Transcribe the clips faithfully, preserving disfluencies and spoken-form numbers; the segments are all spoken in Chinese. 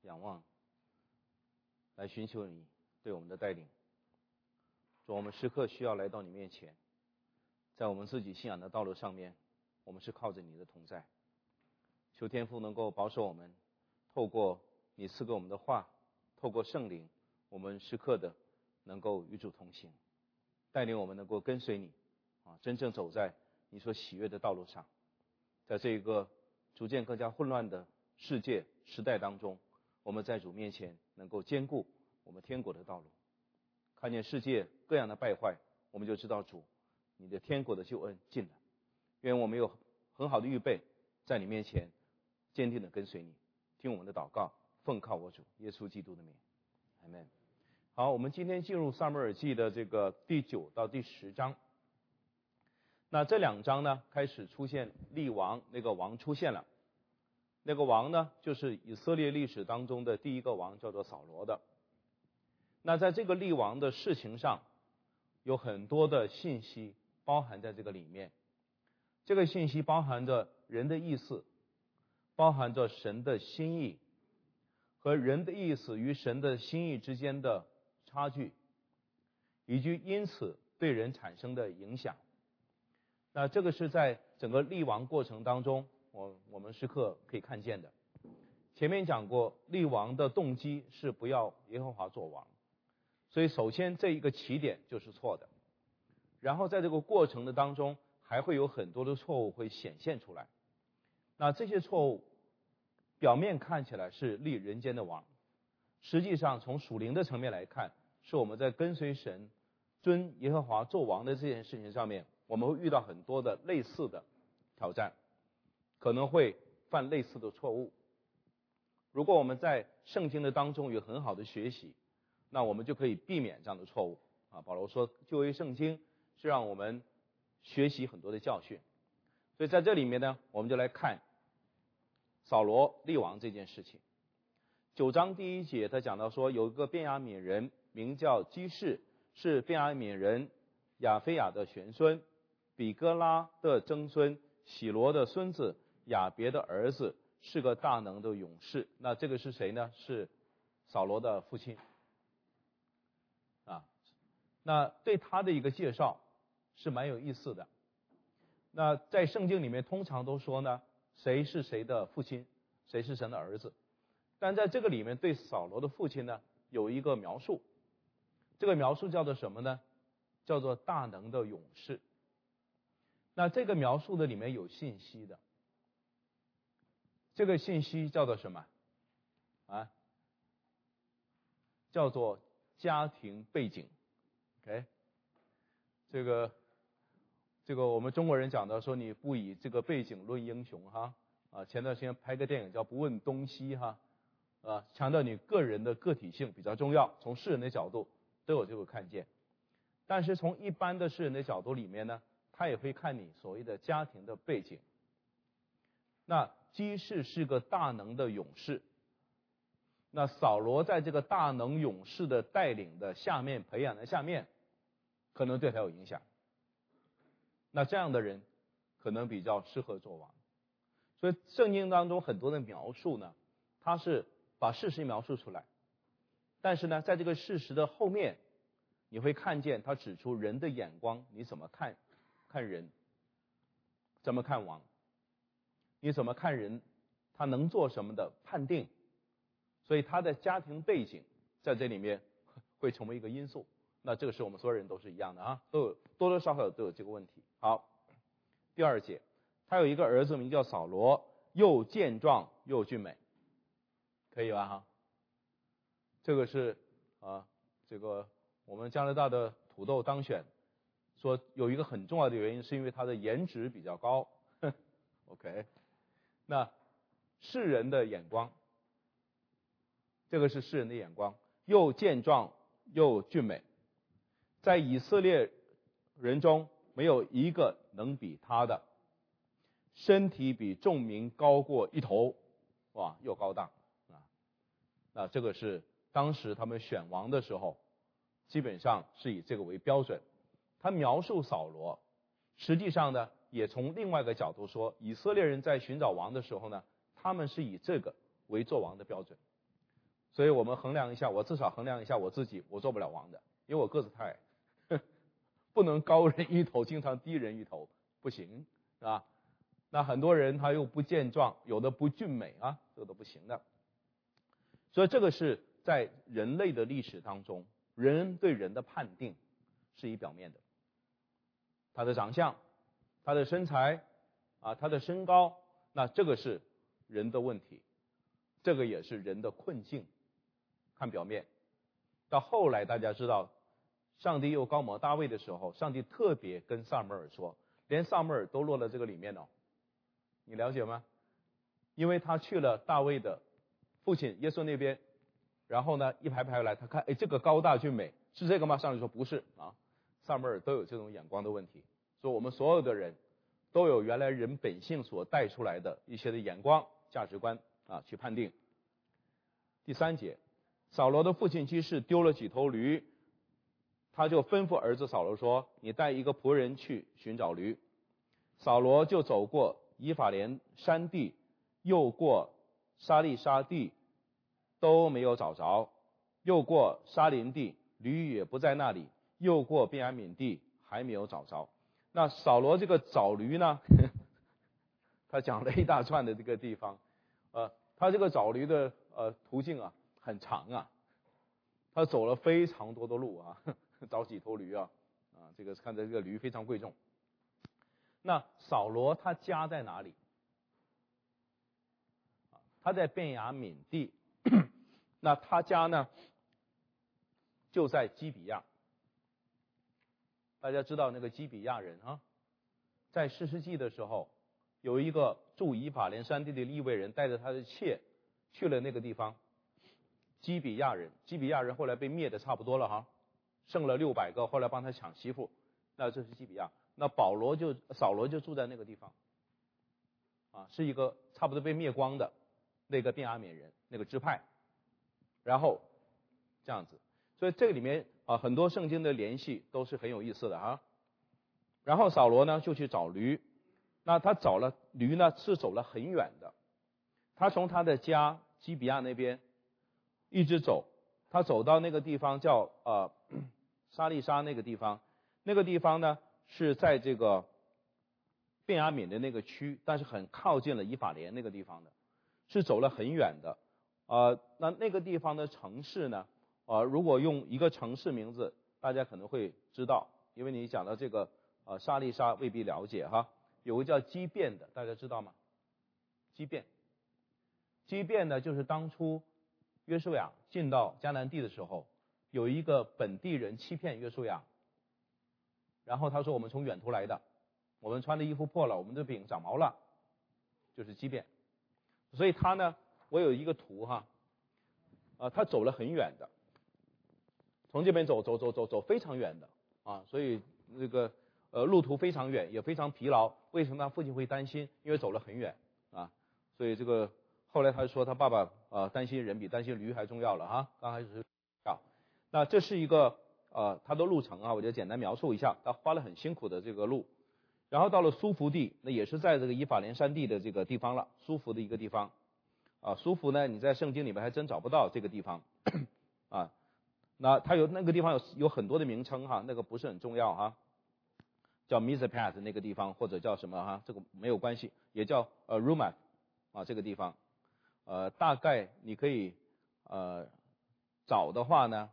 仰望，来寻求你对我们的带领。主，我们时刻需要来到你面前，在我们自己信仰的道路上面，我们是靠着你的同在。求天父能够保守我们，透过你赐给我们的话，透过圣灵，我们时刻的能够与主同行，带领我们能够跟随你啊，真正走在你所喜悦的道路上。在这个逐渐更加混乱的世界时代当中，我们在主面前能够坚固我们天国的道路。看见世界各样的败坏，我们就知道主你的天国的救恩近了。愿我们有很好的预备，在你面前坚定的跟随你。听我们的祷告，奉靠我主耶稣基督的名，阿们。好，我们今天进入撒母耳记的这个第九到第十章。那这两章呢，开始出现立王，那个王出现了。那个王呢，就是以色列历史当中的第一个王，叫做扫罗的。那在这个立王的事情上，有很多的信息包含在这个里面。这个信息包含着人的意思，包含着神的心意和人的意思与神的心意之间的差距，以及因此对人产生的影响。那这个是在整个立王过程当中，我我们时刻可以看见的。前面讲过，立王的动机是不要耶和华做王，所以首先这一个起点就是错的。然后在这个过程的当中，还会有很多的错误会显现出来。那这些错误表面看起来是立人间的王，实际上从属灵的层面来看，是我们在跟随神尊耶和华做王的这件事情上面，我们会遇到很多的类似的挑战，可能会犯类似的错误。如果我们在圣经的当中有很好的学习，那我们就可以避免这样的错误啊。保罗说旧约圣经是让我们学习很多的教训，所以在这里面呢，我们就来看扫罗立王这件事情。九章第一节他讲到说，有一个便雅悯人名叫基士，是便雅悯人亚非亚的玄孙，比哥拉的曾孙，喜罗的孙子，亚别的儿子，是个大能的勇士。那这个是谁呢？是扫罗的父亲啊。那对他的一个介绍是蛮有意思的。那在圣经里面通常都说呢，谁是谁的父亲，谁是神的儿子。但在这个里面对扫罗的父亲呢，有一个描述，这个描述叫做什么呢？叫做大能的勇士。那这个描述的里面有信息的，这个信息叫做什么啊？叫做家庭背景。 OK， 这个这个我们中国人讲的说，你不以这个背景论英雄哈啊。前段时间拍个电影叫不问东西哈啊，强调你个人的个体性比较重要，从世人的角度都有这个看见。但是从一般的世人的角度里面呢，他也会看你所谓的家庭的背景。那基士是个大能的勇士，那扫罗在这个大能勇士的带领的下面培养的下面，可能对他有影响。那这样的人可能比较适合做王。所以圣经当中很多的描述呢，他是把事实描述出来，但是呢，在这个事实的后面，你会看见他指出人的眼光，你怎么看看人，怎么看王，你怎么看人，他能做什么的判定。所以他的家庭背景在这里面会成为一个因素。那这个是我们所有人都是一样的啊，都有多多少少都有这个问题。好，第二节，他有一个儿子名叫扫罗，又健壮又俊美，可以吧哈？这个是啊，这个我们加拿大的土豆当选，说有一个很重要的原因是因为他的颜值比较高。OK， 那世人的眼光，这个是世人的眼光，又健壮又俊美，在以色列人中没有一个能比他的，身体比众民高过一头，哇，又高大啊！那这个是当时他们选王的时候，基本上是以这个为标准。他描述扫罗，实际上呢，也从另外一个角度说，以色列人在寻找王的时候呢，他们是以这个为做王的标准。 所以我们衡量一下，我至少衡量一下我自己，我做不了王的，因为我个子太矮，不能高人一头，经常低人一头，不行，是吧？那很多人他又不健壮，有的不俊美啊，这个都不行的。所以这个是在人类的历史当中，人对人的判定是以表面的，他的长相，他的身材啊，他的身高，那这个是人的问题，这个也是人的困境，看表面。到后来大家知道，上帝又高摩大卫的时候，上帝特别跟撒母耳说，连撒母耳都落了这个里面哦，你了解吗？因为他去了大卫的父亲耶稣那边，然后呢一排排来，他看，哎，这个高大俊美是这个吗？上帝说不是啊，撒母耳都有这种眼光的问题，所以我们所有的人都有原来人本性所带出来的一些的眼光价值观啊去判定。第三节，扫罗的父亲基士丢了几头驴，他就吩咐儿子扫罗说，你带一个仆人去寻找驴。扫罗就走过以法莲山地，又过沙利沙地，都没有找着，又过沙林地，驴也不在那里，又过便雅悯地，还没有找着。那扫罗这个找驴呢，他讲了一大串的这个地方，呃，他这个找驴的呃途径啊很长啊，他走了非常多的路啊，找几头驴啊，啊，这个看着这个驴非常贵重。那扫罗他家在哪里？他在便雅悯地，那他家呢就在基比亚。大家知道那个基比亚人啊，在士师记的时候，有一个住以法莲山地的利未人带着他的妾去了那个地方，基比亚人。基比亚人后来被灭的差不多了哈，剩了六百个，后来帮他抢媳妇，那这是基比亚。那保罗就扫罗就住在那个地方，啊，是一个差不多被灭光的那个便雅悯人那个支派，然后这样子，所以这个里面啊很多圣经的联系都是很有意思的啊。然后扫罗呢就去找驴，那他找了驴呢是走了很远的，他从他的家基比亚那边一直走，他走到那个地方叫呃沙利沙那个地方，那个地方呢是在这个便雅悯的那个区，但是很靠近了以法莲那个地方的，是走了很远的。呃，那那个地方的城市呢，呃，如果用一个城市名字，大家可能会知道，因为你讲到这个呃沙利沙未必了解哈。有个叫基遍的，大家知道吗？基遍，基遍呢就是当初约书亚进到迦南地的时候，有一个本地人欺骗约书亚。然后他说我们从远途来的，我们穿的衣服破了，我们的饼长毛了，就是畸变。所以他呢，我有一个图哈，啊，他走了很远的，从这边走走走走走非常远的啊，所以这个呃路途非常远，也非常疲劳。为什么他父亲会担心？因为走了很远啊，所以这个后来他说他爸爸啊担心人比担心驴还重要了哈，刚开始是要。那这是一个。呃，他的路程啊，我就简单描述一下，他花了很辛苦的这个路，然后到了苏弗地，那也是在这个以法莲山地的这个地方了，苏弗的一个地方，啊，苏弗呢，你在圣经里面还真找不到这个地方，啊，那它有那个地方有有很多的名称哈，那个不是很重要哈，叫 Mizpah 那个地方或者叫什么哈，这个没有关系，也叫呃 Rumath 啊这个地方，呃，大概你可以呃找的话呢。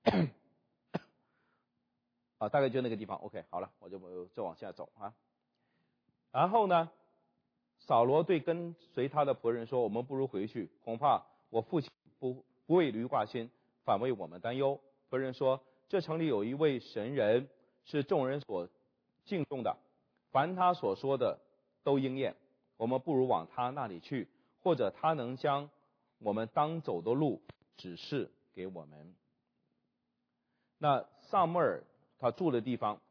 啊，大概就那个地方 ，OK， 好了，我就我就往下走啊。然后呢，扫罗对跟随他的仆人说：“我们不如回去，恐怕我父亲不不为驴挂心，反为我们担忧。”仆人说：“这城里有一位神人，是众人所敬重的，凡他所说的都应验。我们不如往他那里去，或者他能将我们当走的路指示给我们。”那撒母耳他住的地方，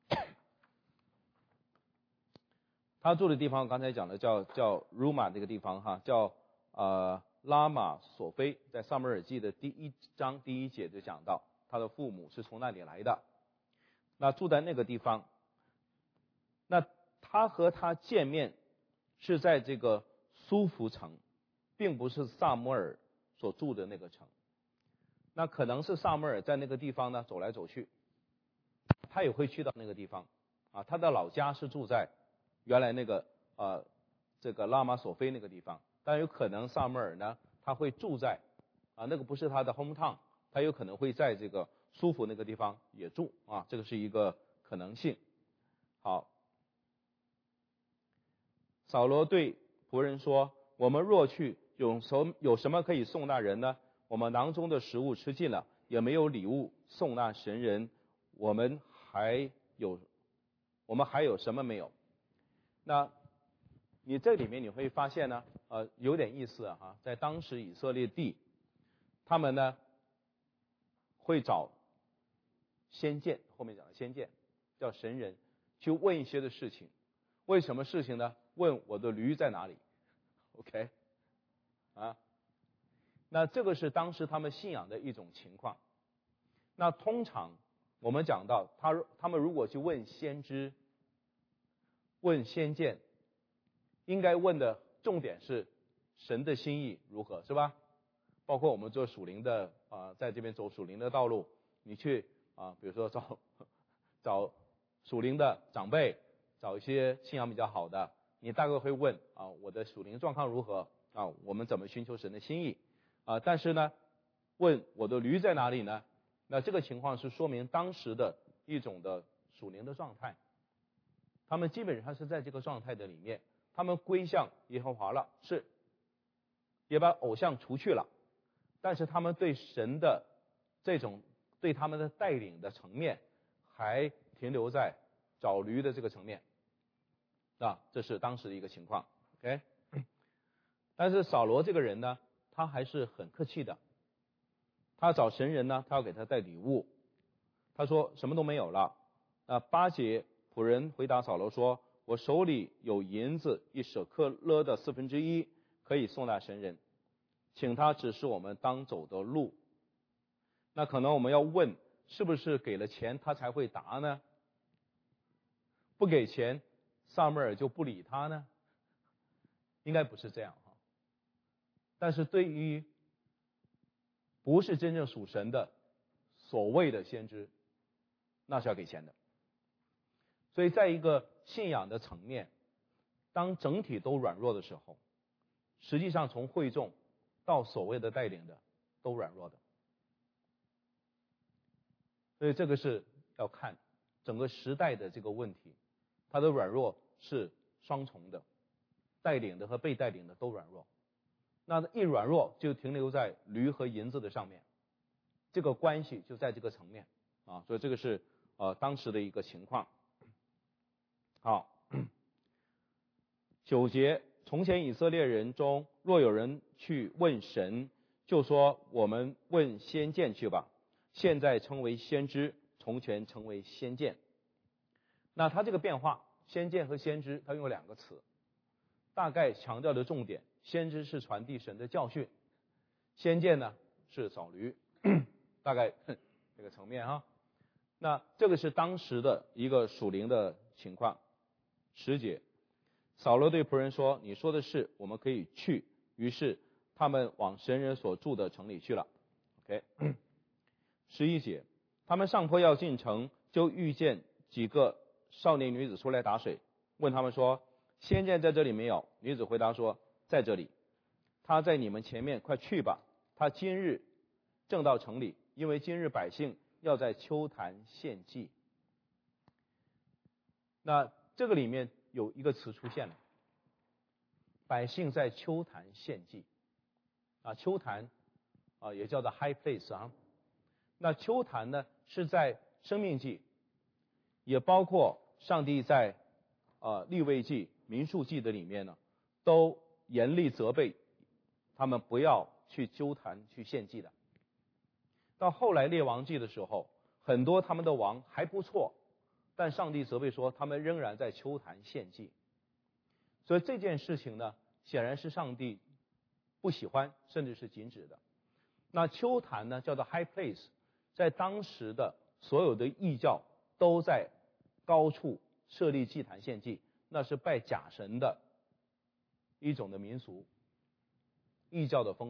他住的地方刚才讲的叫叫 Ruma 这个地方哈，叫呃拉玛索菲，在撒母耳记的第一章第一节就讲到，他的父母是从那里来的，那住在那个地方，那他和他见面是在这个苏弗城，并不是撒母耳所住的那个城。那可能是撒母耳在那个地方呢走来走去，他也会去到那个地方啊，他的老家是住在原来那个呃这个拉玛索菲那个地方，但有可能撒母耳呢他会住在啊那个不是他的 hometown， 他有可能会在这个苏弗那个地方也住啊，这个是一个可能性。好，扫罗对仆人说：“我们若去，有什有什么可以送那人呢？我们囊中的食物吃尽了，也没有礼物送那神人，我们还有我们还有什么没有？”那你这里面你会发现呢，呃，有点意思啊哈，在当时以色列地，他们呢会找先见，后面讲的先见叫神人去问一些的事情，为什么事情呢？问我的驴在哪里 ？OK， 啊，那这个是当时他们信仰的一种情况。那通常我们讲到他他们如果去问先知、问先见，应该问的重点是神的心意如何，是吧？包括我们做属灵的啊、呃，在这边走属灵的道路，你去啊、呃，比如说找找属灵的长辈，找一些信仰比较好的，你大概会问啊，我的属灵状况如何啊？我们怎么寻求神的心意啊？但是呢，问我的驴在哪里呢？那这个情况是说明当时的一种的属灵的状态，他们基本上是在这个状态的里面，他们归向耶和华了，是也把偶像除去了，但是他们对神的这种对他们的带领的层面还停留在找驴的这个层面啊，这是当时的一个情况。 OK， 但是扫罗这个人呢，他还是很客气的，他找神人呢，他要给他带礼物，他说什么都没有了。那八节仆人回答扫罗说：“我手里有银子一舍克勒的四分之一，可以送那神人，请他指示我们当走的路。”那可能我们要问，是不是给了钱他才会答呢？不给钱，撒母耳就不理他呢？应该不是这样哈。但是对于不是真正属神的所谓的先知，那是要给钱的。所以在一个信仰的层面，当整体都软弱的时候，实际上从会众到所谓的带领的都软弱的。所以这个是要看整个时代的这个问题，它的软弱是双重的，带领的和被带领的都软弱。那一软弱就停留在驴和银子的上面，这个关系就在这个层面啊，所以这个是呃当时的一个情况。好，九节，从前以色列人中若有人去问神，就说我们问先见去吧，现在称为先知，从前称为先见。那他这个变化，先见和先知，他用两个词，大概强调的重点，先知是传递神的教训，先见呢是找驴，大概这个层面哈。那这个是当时的一个属灵的情况。十节，扫罗对仆人说：“你说的是，我们可以去。”于是他们往神人所住的城里去了。OK， 十一节，他们上坡要进城，就遇见几个少年女子出来打水，问他们说：“先见在这里没有？”女子回答说：“在这里。”他在你们前面，快去吧。他今日正到城里，因为今日百姓要在秋坛献祭。那这个里面有一个词出现了，百姓在秋坛献祭啊，秋坛啊也叫做 high place 啊。那秋坛呢是在生命记，也包括上帝在呃利未记、民数记的里面呢，都严厉责备他们不要去秋坛去献祭的。到后来列王记的时候，很多他们的王还不错，但上帝责备说他们仍然在秋坛献祭。所以这件事情呢，显然是上帝不喜欢，甚至是禁止的。那秋坛呢叫做 high place， 在当时的所有的异教都在高处设立祭坛献祭，那是拜假神的一种的民俗，异教的风俗。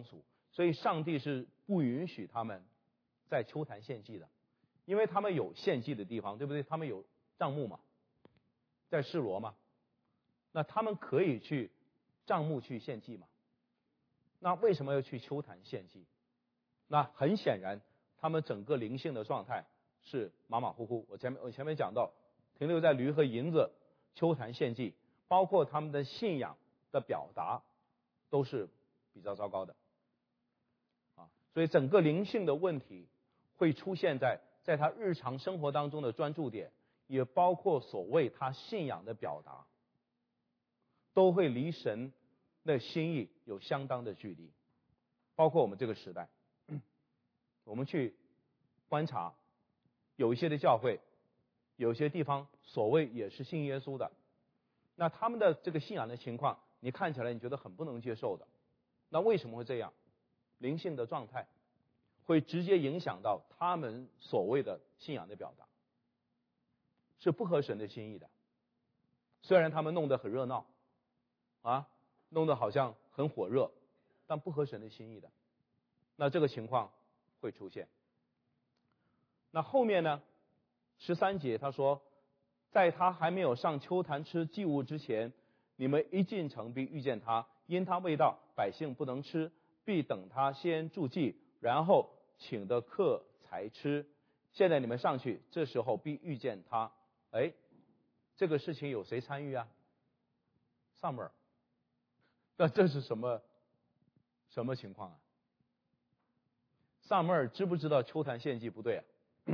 所以上帝是不允许他们在丘坛献祭的，因为他们有献祭的地方，对不对？他们有帐幕嘛，在示罗嘛，那他们可以去帐幕去献祭嘛。那为什么要去丘坛献祭？那很显然，他们整个灵性的状态是马马虎虎。我前面我前面讲到，停留在驴和银子丘坛献祭，包括他们的信仰的表达，都是比较糟糕的啊。所以整个灵性的问题会出现在在他日常生活当中的专注点，也包括所谓他信仰的表达，都会离神的心意有相当的距离。包括我们这个时代，我们去观察，有一些的教会，有些地方所谓也是信耶稣的，那他们的这个信仰的情况，你看起来你觉得很不能接受的，那为什么会这样？灵性的状态会直接影响到他们所谓的信仰的表达，是不合神的心意的。虽然他们弄得很热闹啊，弄得好像很火热，但不合神的心意的，那这个情况会出现。那后面呢，十三节他说，在他还没有上丘坛吃祭物之前，你们一进城必遇见他，因他未到，百姓不能吃，必等他先祝祭，然后请的客才吃。现在你们上去，这时候必遇见他。哎，这个事情有谁参与啊？撒母耳。那这是什么什么情况啊？撒母耳知不知道丘坛献祭不对啊？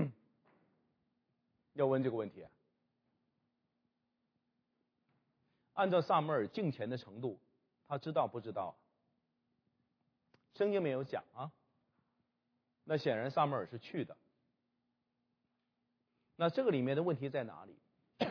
要问这个问题啊。按照撒母耳敬虔的程度，他知道不知道？圣经没有讲啊。那显然撒母耳是去的。那这个里面的问题在哪里？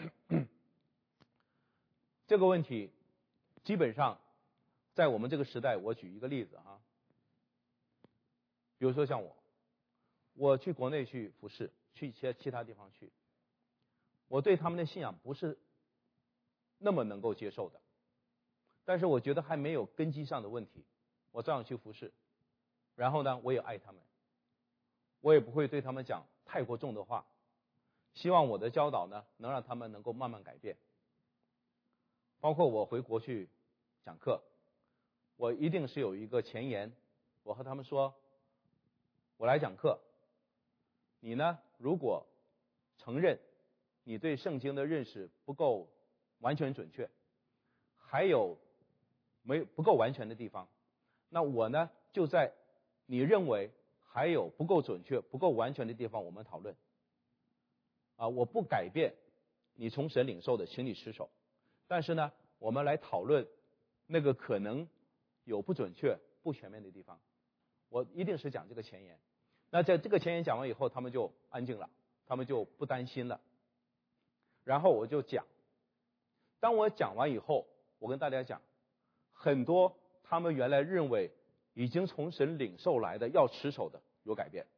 这个问题基本上在我们这个时代，我举一个例子哈，比如说像我，我去国内去服侍，去其其他地方去，我对他们的信仰不是那么能够接受的，但是我觉得还没有根基上的问题，我照样去服侍，然后呢，我也爱他们，我也不会对他们讲太过重的话，希望我的教导呢，能让他们能够慢慢改变。包括我回国去讲课，我一定是有一个前言，我和他们说，我来讲课，你呢，如果承认你对圣经的认识不够完全准确，还有没不够完全的地方，那我呢，就在你认为还有不够准确、不够完全的地方，我们讨论。啊，我不改变你从神领受的，请你持守。但是呢，我们来讨论那个可能有不准确、不全面的地方。我一定是讲这个前言。那在这个前言讲完以后，他们就安静了，他们就不担心了。然后我就讲，当我讲完以后，我跟大家讲，很多他们原来认为已经从神领受来的要持守的有改变。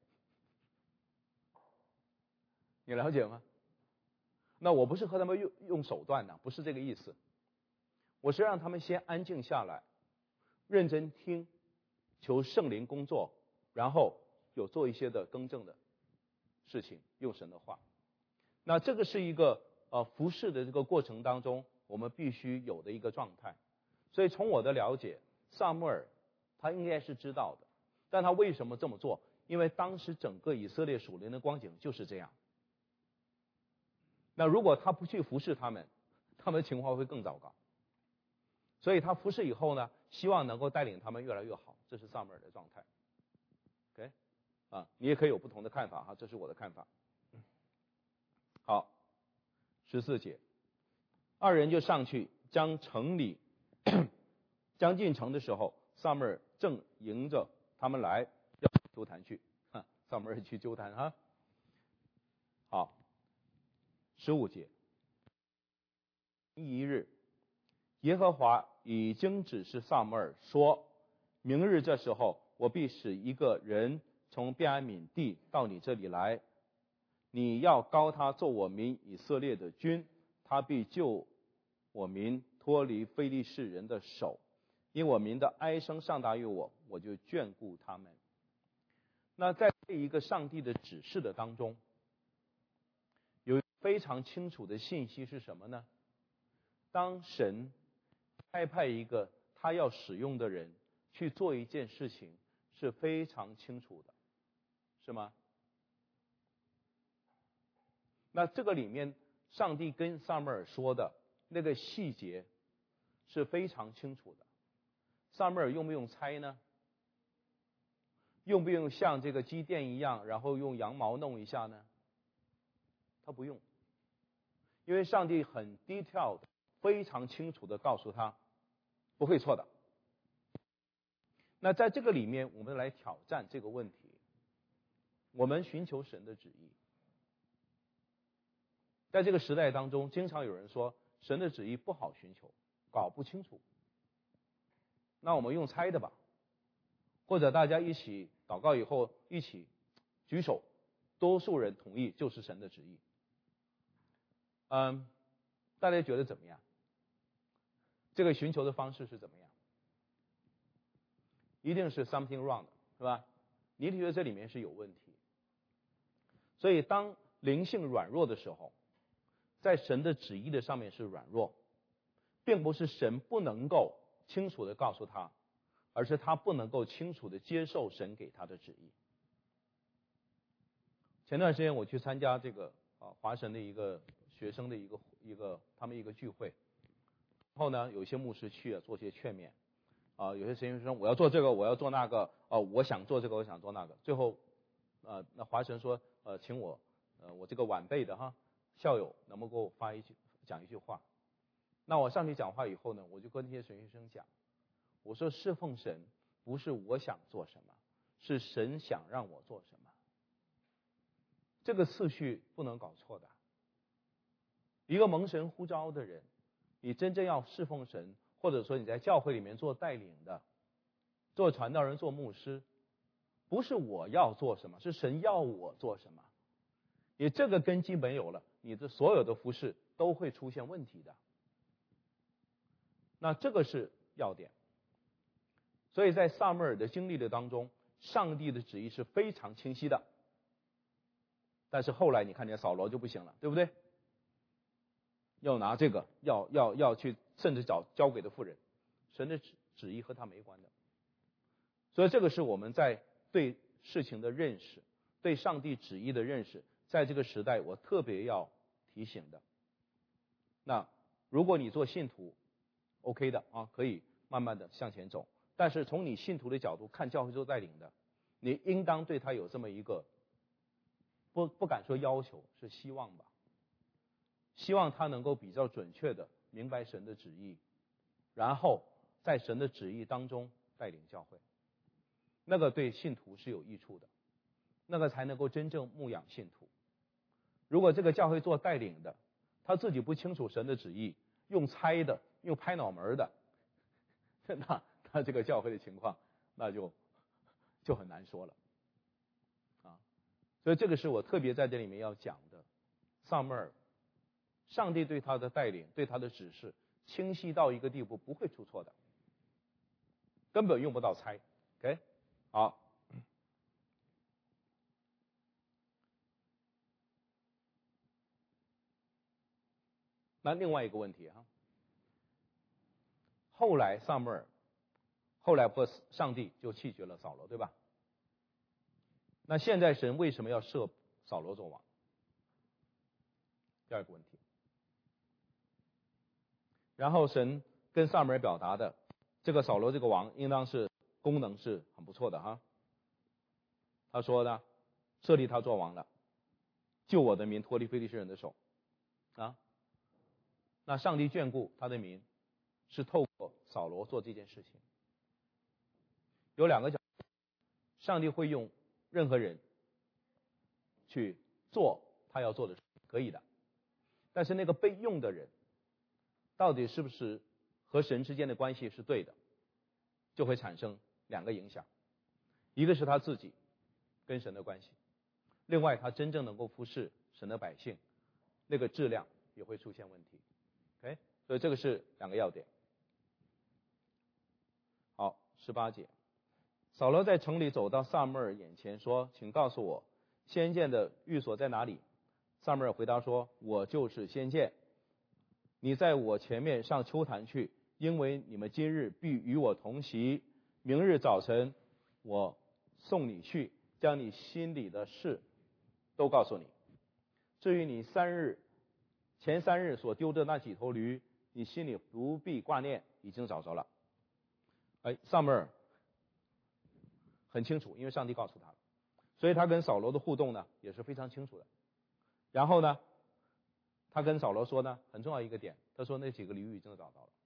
你了解吗？那我不是和他们用用手段呢，不是这个意思。我是让他们先安静下来，认真听，求圣灵工作，然后有做一些的更正的事情，用神的话。那这个是一个呃服侍的这个过程当中，我们必须有的一个状态。所以从我的了解，撒母耳他应该是知道的，但他为什么这么做？因为当时整个以色列属灵的光景就是这样。那如果他不去服侍他们，他们的情况会更糟糕。所以他服侍以后呢，希望能够带领他们越来越好，这是撒母耳的状态。OK， 啊，你也可以有不同的看法哈，这是我的看法。好，十四节，二人就上去将城里将进城的时候，撒母耳正迎着他们来，要丘坛去。哈，撒母耳去丘坛哈。好。十五节，一日，耶和华已经指示撒母耳说，明日这时候，我必使一个人从便雅悯地到你这里来，你要膏他做我民以色列的君，他必救我民脱离非利士人的手， 因我民的哀声上达于我，我就眷顾他们。那在这一个上帝的指示的当中，有非常清楚的信息是什么呢？当神差派一个他要使用的人去做一件事情，是非常清楚的，是吗？那这个里面上帝跟撒母耳说的那个细节是非常清楚的。撒母耳用不用猜呢？用不用像这个机电一样，然后用羊毛弄一下呢？他不用，因为上帝很 detailed 非常清楚的告诉他不会错的。那在这个里面我们来挑战这个问题，我们寻求神的旨意。在这个时代当中，经常有人说神的旨意不好寻求，搞不清楚，那我们用猜的吧，或者大家一起祷告以后一起举手，多数人同意就是神的旨意。嗯，大家觉得怎么样？这个寻求的方式是怎么样？一定是 something wrong 的，是吧？你一定觉得这里面是有问题。所以当灵性软弱的时候，在神的旨意的上面是软弱，并不是神不能够清楚的告诉他，而是他不能够清楚的接受神给他的旨意。前段时间我去参加这个啊华神的一个学生的一个一个他们一个聚会，然后呢有些牧师去了做些劝勉啊，有些神学生我要做这个我要做那个哦、啊、我想做这个我想做那个，最后呃那华神说呃请我呃我这个晚辈的哈校友能不能给我发一句讲一句话。那我上去讲话以后呢，我就跟这些神学生讲，我说侍奉神不是我想做什么，是神想让我做什么，这个次序不能搞错的。一个蒙神呼召的人，你真正要侍奉神，或者说你在教会里面做带领的，做传道人做牧师，不是我要做什么，是神要我做什么。你这个根基没有了，你的所有的服事都会出现问题的。那这个是要点。所以在撒母耳的经历的当中，上帝的旨意是非常清晰的。但是后来你看见扫罗就不行了，对不对？要拿这个，要要要去，甚至找交给的妇人，神的旨旨意和他没关的。所以这个是我们在对事情的认识，对上帝旨意的认识，在这个时代我特别要提醒的。那如果你做信徒 OK 的啊，可以慢慢的向前走，但是从你信徒的角度看教会做带领的，你应当对他有这么一个不不敢说要求，是希望吧，希望他能够比较准确的明白神的旨意，然后在神的旨意当中带领教会，那个对信徒是有益处的，那个才能够真正牧养信徒。如果这个教会做带领的，他自己不清楚神的旨意，用猜的，用拍脑门的，那那这个教会的情况那就就很难说了啊。所以这个是我特别在这里面要讲的。撒母耳，上帝对他的带领，对他的指示清晰到一个地步，不会出错的，根本用不到猜。 OK， 好。那另外一个问题哈，后来撒母耳，后来不上帝就弃绝了扫罗，对吧？那现在神为什么要设扫罗做王？第二个问题。然后神跟撒母耳表达的，这个扫罗这个王应当是功能是很不错的哈。他说呢，设立他做王了，救我的民脱离非利士人的手啊。那上帝眷顾他的民，是透过扫罗做这件事情。有两个角度，上帝会用任何人去做他要做的事，可以的。但是那个被用的人，到底是不是和神之间的关系是对的，就会产生两个影响。一个是他自己跟神的关系，另外他真正能够服侍神的百姓，那个质量也会出现问题。OK， 所以这个是两个要点。 十八节，扫罗在城里走到撒母耳眼前说，请告诉我先见的寓所在哪里？撒母耳回答说，我就是先见，你在我前面上秋坛去，因为你们今日必与我同席，明日早晨我送你去，将你心里的事都告诉你。至于你三日前三日所丢的那几头驴，你心里不必挂念，已经找着了。哎，撒母耳很清楚，因为上帝告诉他了，所以他跟扫罗的互动呢也是非常清楚的。然后呢，他跟扫罗说呢，很重要一个点，他说那几个驴已经找到了，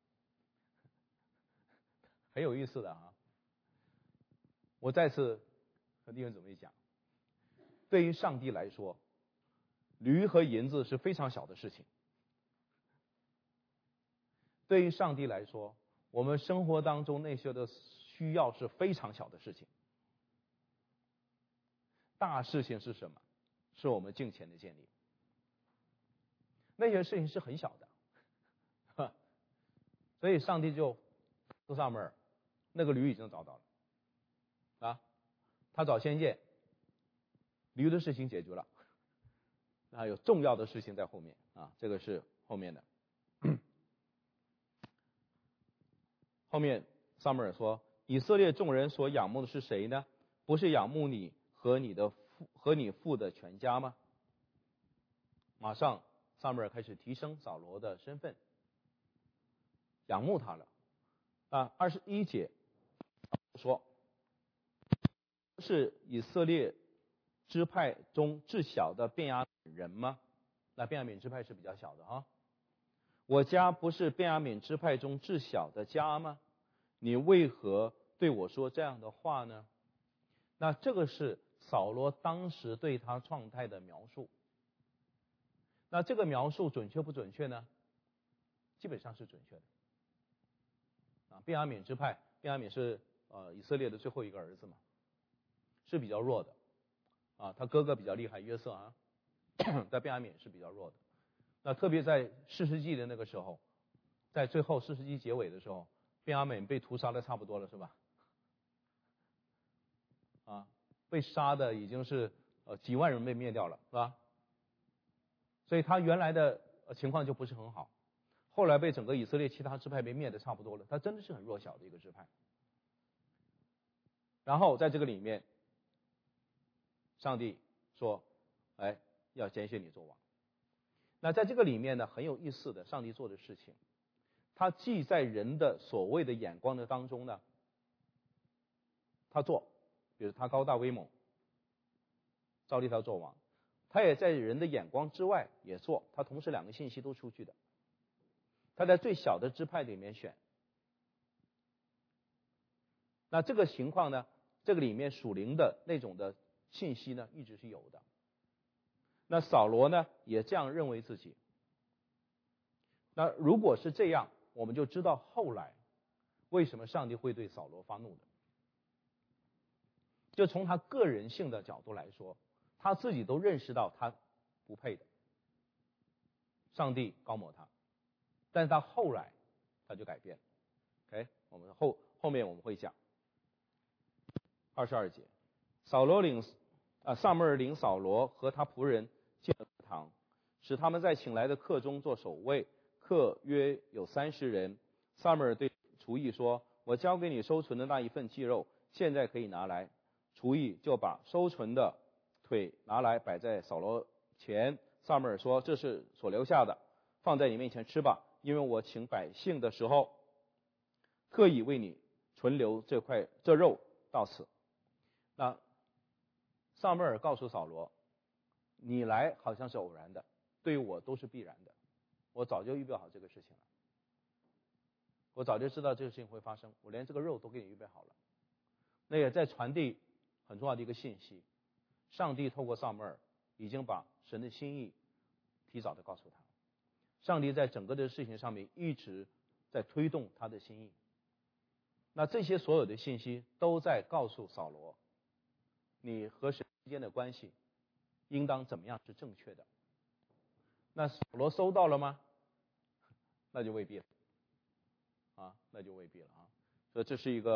很有意思的啊。我再次和弟兄姊妹讲，对于上帝来说，驴和银子是非常小的事情。对于上帝来说，我们生活当中那些的需要是非常小的事情。大事情是什么？是我们敬虔的建立。那些事情是很小的，所以上帝就说撒母耳，那个驴已经找到了啊，他找先见，驴的事情解决了，还有重要的事情在后面啊，这个是后面的。后面撒母耳说，以色列众人所仰慕的是谁呢？不是仰慕你和你的父和你父的全家吗？马上撒母耳开始提升扫罗的身份，仰慕他了啊。二十一节说，是以色列支派中至小的便雅悯人吗？那便雅悯支派是比较小的啊。我家不是便雅悯支派中至小的家吗？你为何对我说这样的话呢？那这个是扫罗当时对他状态的描述。那这个描述准确不准确呢？基本上是准确的。啊，便雅悯支派，便雅悯是呃以色列的最后一个儿子嘛，是比较弱的。啊，他哥哥比较厉害，约瑟啊，在便雅悯是比较弱的。那特别在士师记的那个时候，在最后士师记结尾的时候，便雅悯被屠杀的差不多了，是吧？啊，被杀的已经是呃几万人被灭掉了，是吧？所以他原来的情况就不是很好，后来被整个以色列其他支派被灭的差不多了，他真的是很弱小的一个支派。然后在这个里面，上帝说，哎，要拣选你做王。那在这个里面呢，很有意思的，上帝做的事情，他既在人的所谓的眼光的当中呢，他做，比如他高大威猛，照例他做王，他也在人的眼光之外也做，他同时两个信息都出去的。他在最小的支派里面选。那这个情况呢，这个里面属灵的那种的信息呢，一直是有的。那扫罗呢，也这样认为自己。那如果是这样，我们就知道后来为什么上帝会对扫罗发怒的。就从他个人性的角度来说，他自己都认识到他不配的，上帝高抹他，但是他后来他就改变了。OK， 我们后后面我们会讲。二十二节，扫罗领啊，撒母耳领扫罗和他仆人进了堂，使他们在请来的客中做守卫，客约有三十人。撒母耳对厨役说：“我交给你收存的那一份鸡肉，现在可以拿来。”厨役就把收存的腿拿来摆在扫罗前。撒母耳说：“这是所留下的，放在你面前吃吧，因为我请百姓的时候，特意为你存留这块这肉到此。”那撒母耳告诉扫罗，你来好像是偶然的，对于我都是必然的，我早就预备好这个事情了，我早就知道这个事情会发生，我连这个肉都给你预备好了。那也在传递很重要的一个信息，上帝透过撒母耳已经把神的心意提早的告诉他，上帝在整个的事情上面一直在推动他的心意。那这些所有的信息都在告诉扫罗，你和神之间的关系应当怎么样是正确的。那扫罗收到了吗？那就未必了啊，那就未必了啊。所以这是一个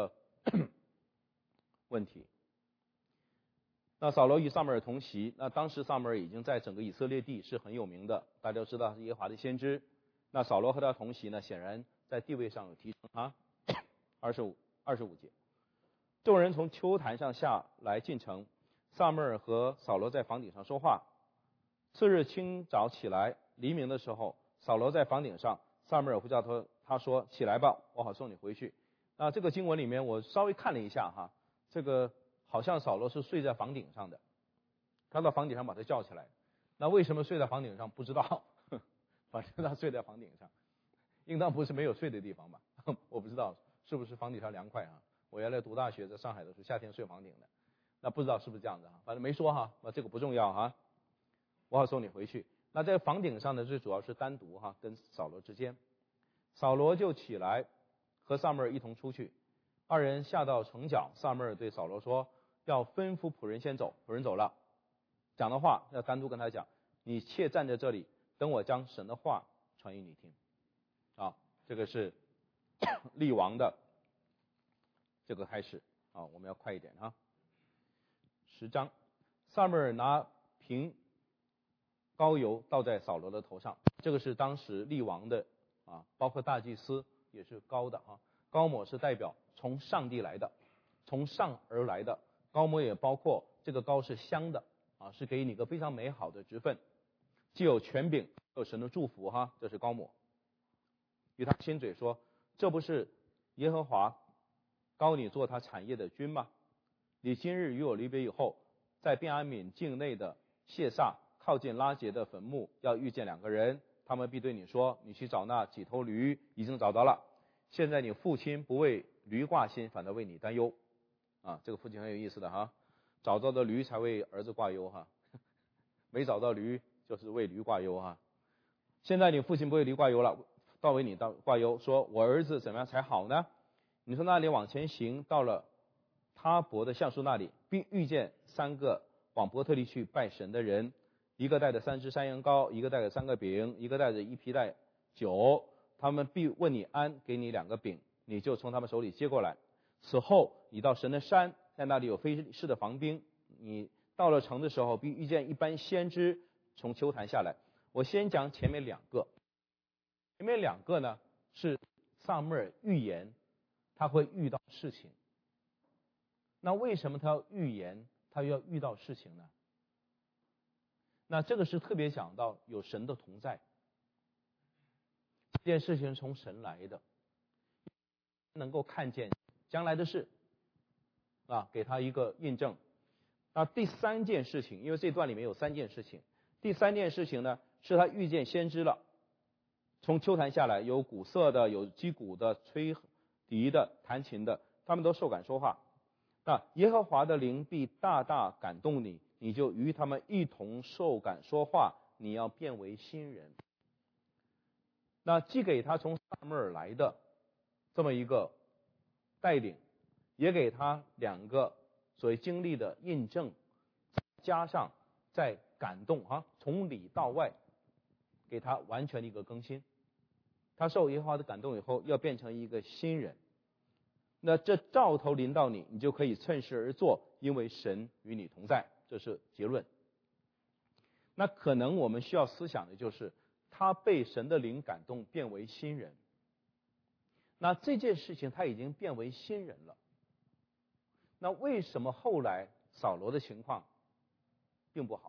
问题。那扫罗与撒母耳同席，那当时撒母耳已经在整个以色列地是很有名的，大家都知道是耶和华的先知。那扫罗和他同席呢，显然在地位上有提升啊。二十五二十五节，众人从丘坛上下来进城，撒母耳和扫罗在房顶上说话。次日清早起来，黎明的时候，扫罗在房顶上，撒母耳呼叫他，他说：“起来吧，我好送你回去。”那这个经文里面我稍微看了一下哈，这个好像扫罗是睡在房顶上的，他到房顶上把他叫起来。那为什么睡在房顶上不知道，反正他睡在房顶上，应当不是没有睡的地方吧？我不知道是不是房顶上凉快啊？我原来读大学在上海的时候，夏天睡房顶的，那不知道是不是这样子啊？反正没说哈，那这个不重要哈。我好送你回去。那在房顶上呢，最主要是单独哈跟扫罗之间。扫罗就起来和撒母耳一同出去，二人下到城角，撒母耳对扫罗说：“要吩咐仆人先走。”仆人走了，讲的话要单独跟他讲，你且站在这里，等我将神的话传与你听。啊，这个是立王的这个开始啊，我们要快一点啊。十章，撒母耳拿瓶膏油倒在扫罗的头上，这个是当时立王的啊，包括大祭司也是膏的啊。膏抹是代表从上帝来的，从上而来的。膏抹也包括这个膏是香的啊，是给你个非常美好的职分，既有权柄，又有神的祝福哈，这是膏抹。与他亲嘴说：“这不是耶和华膏你做他产业的君吗？你今日与我离别以后，在便雅悯境内的谢撒靠近拉结的坟墓，要遇见两个人，他们必对你说：你去找那几头驴，已经找到了。现在你父亲不为驴挂心，反倒为你担忧。”啊，这个父亲很有意思的哈，找到的驴才为儿子挂忧哈，没找到驴就是为驴挂忧哈。现在你父亲不为驴挂忧了，倒为你挂忧，说我儿子怎么样才好呢？你从那里往前行，到了他伯的橡树那里，并遇见三个往伯特利去拜神的人，一个带着三只山羊羔，一个带着三个饼，一个带着一皮带酒，他们必问你安，给你两个饼，你就从他们手里接过来。此后你到神的山，在那里有非士的防兵，你到了城的时候，必遇见一班先知从丘坛下来。我先讲前面两个，前面两个呢是撒母耳预言他会遇到事情。那为什么他要预言他要遇到事情呢？那这个是特别讲到有神的同在，这件事情从神来的，能够看见将来的事啊，给他一个印证。那第三件事情，因为这段里面有三件事情，第三件事情呢是他遇见先知了，从丘坛下来，有鼓瑟的，有击鼓的，吹笛的，弹琴的，他们都受感说话。那耶和华的灵必大大感动你，你就与他们一同受感说话，你要变为新人。那既给他从撒母耳来的这么一个带领，也给他两个所谓经历的印证，加上再感动啊，从里到外给他完全的一个更新。他受耶和华的感动以后，要变成一个新人。那这兆头临到你，你就可以趁势而做，因为神与你同在，这是结论。那可能我们需要思想的就是，他被神的灵感动，变为新人。那这件事情他已经变为新人了。那为什么后来扫罗的情况并不好？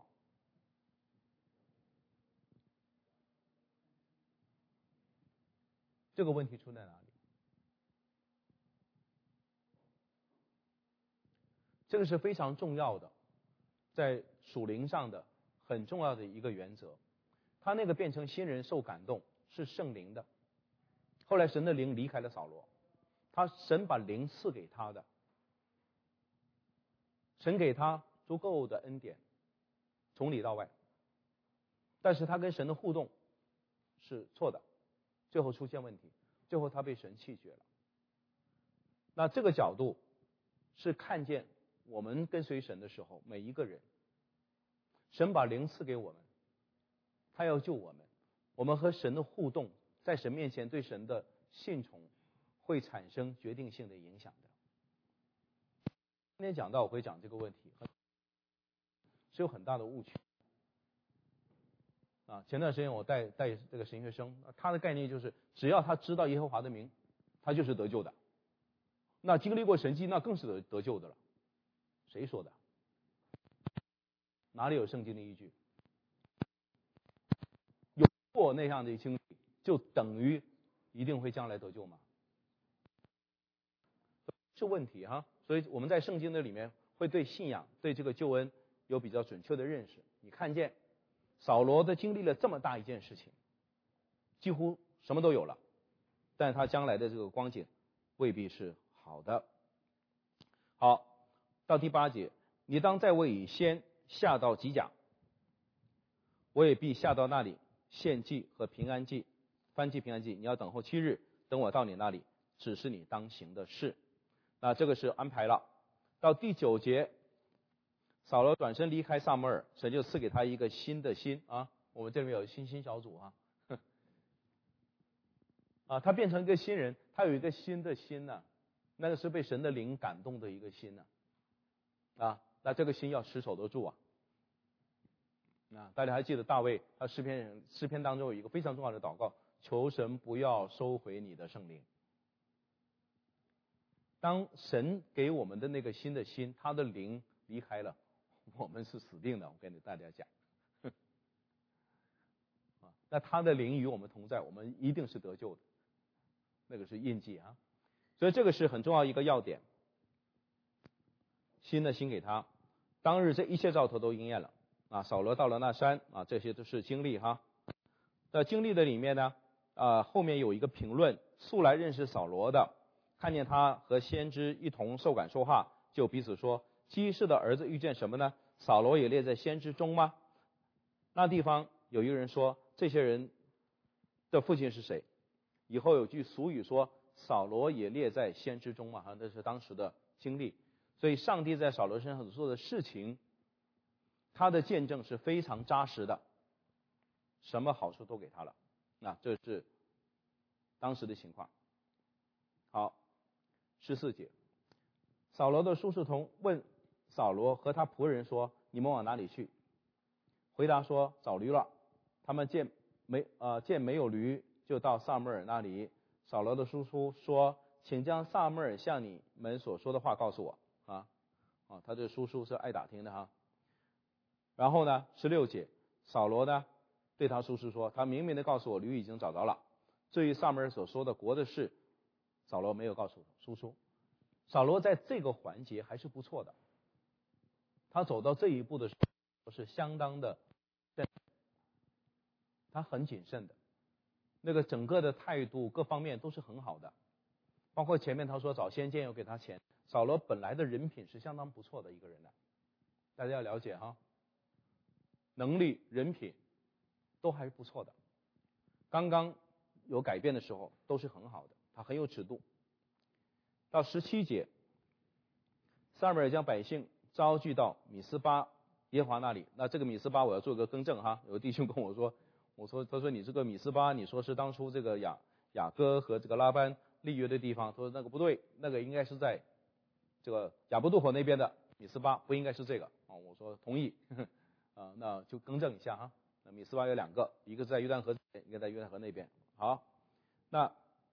这个问题出在哪里？这个是非常重要的，在属灵上的很重要的一个原则。他那个变成新人受感动是圣灵的，后来神的灵离开了扫罗，他神把灵赐给他的，神给他足够的恩典，从里到外，但是他跟神的互动是错的，最后出现问题，最后他被神弃绝了。那这个角度是看见我们跟随神的时候，每一个人，神把灵赐给我们，他要救我们，我们和神的互动，在神面前对神的信从，会产生决定性的影响的。 今天讲到我会讲这个问题，是有很大的误区啊。前段时间我带带这个神学生，他的概念就是只要他知道耶和华的名，他就是得救的。那经历过神迹，那更是得得救的了。谁说的？哪里有圣经的依据？有过那样的经历，就等于一定会将来得救吗？是问题哈。所以我们在圣经的里面会对信仰、对这个救恩有比较准确的认识。你看见扫罗的经历了这么大一件事情，几乎什么都有了，但他将来的这个光景未必是好的。好，到第八节，你当在位以先下到吉甲，我也必下到那里献祭和平安祭，燔祭平安祭，你要等候七日，等我到你那里，只是你当行的事。那这个是安排了。到第九节，扫罗转身离开撒母耳，神就赐给他一个新的心啊。我们这里面有新心小组啊，啊，他变成一个新人，他有一个新的心呢、啊，那个是被神的灵感动的一个心呢、啊，啊，那这个心要持守得住啊。啊，大家还记得大卫他诗篇诗篇当中有一个非常重要的祷告，求神不要收回你的圣灵。当神给我们的那个新的心，他的灵离开了，我们是死定的。我跟大家讲，啊，那他的灵与我们同在，我们一定是得救的，那个是印记啊。所以这个是很重要一个要点。新的心给他，当日这一切兆头都应验了啊。扫罗到了那山啊，这些都是经历哈。在经历的里面呢，啊，后面有一个评论，素来认识扫罗的，看见他和先知一同受感说话，就彼此说：基士的儿子遇见什么呢？扫罗也列在先知中吗？那地方有一个人说，这些人的父亲是谁？以后有句俗语说，扫罗也列在先知中嘛，哈，这是当时的经历。所以上帝在扫罗身上所做的事情，他的见证是非常扎实的，什么好处都给他了。那这是当时的情况。好，十四节，扫罗的叔叔同问扫罗和他仆人说：你们往哪里去？回答说：找驴了。他们见没呃见没有驴，就到撒母耳那里。扫罗的叔叔说：请将撒母耳向你们所说的话告诉我。啊啊，他这叔叔是爱打听的哈。然后呢，十六节，扫罗呢对他叔叔说：他明明的告诉我驴已经找着了。至于撒母耳所说的国的事，扫罗没有告诉叔叔。扫罗在这个环节还是不错的，他走到这一步的时候是相当的，他很谨慎的，那个整个的态度各方面都是很好的，包括前面他说找先见又给他钱，扫罗本来的人品是相当不错的一个人的，大家要了解哈，能力人品都还是不错的，刚刚有改变的时候都是很好的，他很有尺度。到十七节，撒母耳将百姓招聚到米斯巴耶和华那里。那这个米斯巴我要做个更正哈，有个弟兄跟我说，我说他说你这个米斯巴，你说是当初这个雅雅各和这个拉班立约的地方，他说那个不对，那个应该是在这个雅布渡口那边的米斯巴，不应该是这个啊。我说同意啊，那就更正一下哈。那米斯巴有两个，一个在约旦河这边，一个在约旦河那边。好，那